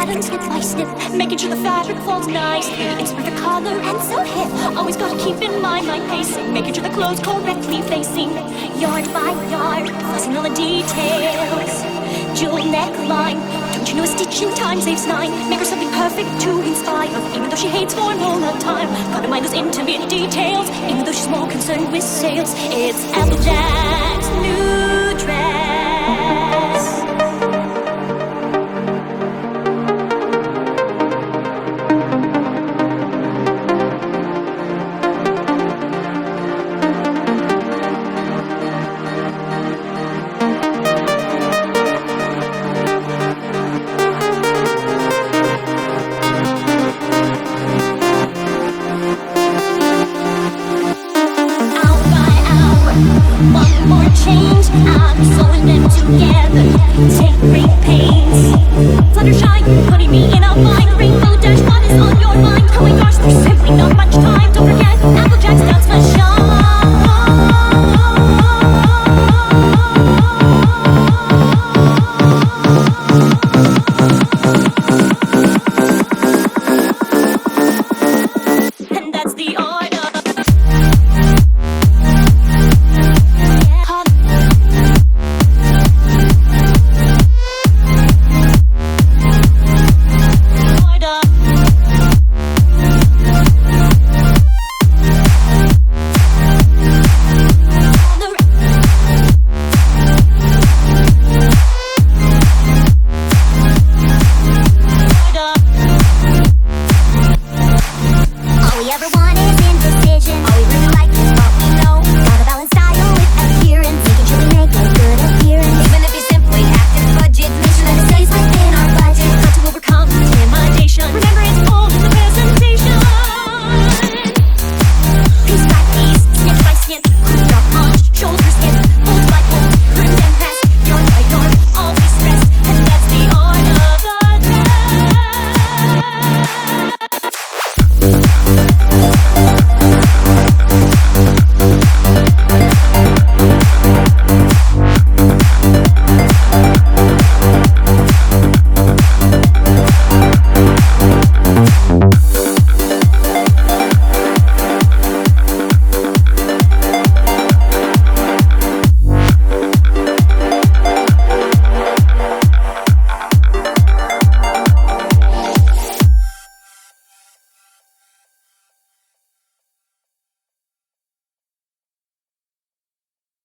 pattern snip by snip, making sure the fabric falls nicely. It's perfect color and so hip. Always gotta keep in mind my pacing, making sure the clothes correctly facing. Yard by yard, fussing all the details. Jewel neckline, don't you know a stitch in time saves nine? Make her something perfect to inspire, even though she hates formal time. Gotta mind those intimate details, even though she's more concerned with sales. It's Applejack's new dress. One more change, I'm sewing them together. Take great pains. Fluttershy, putting me in a bind. Rainbow Dash, what is on your mind? Oh my gosh, there's simply not much time. Don't forget, Applejack's down special.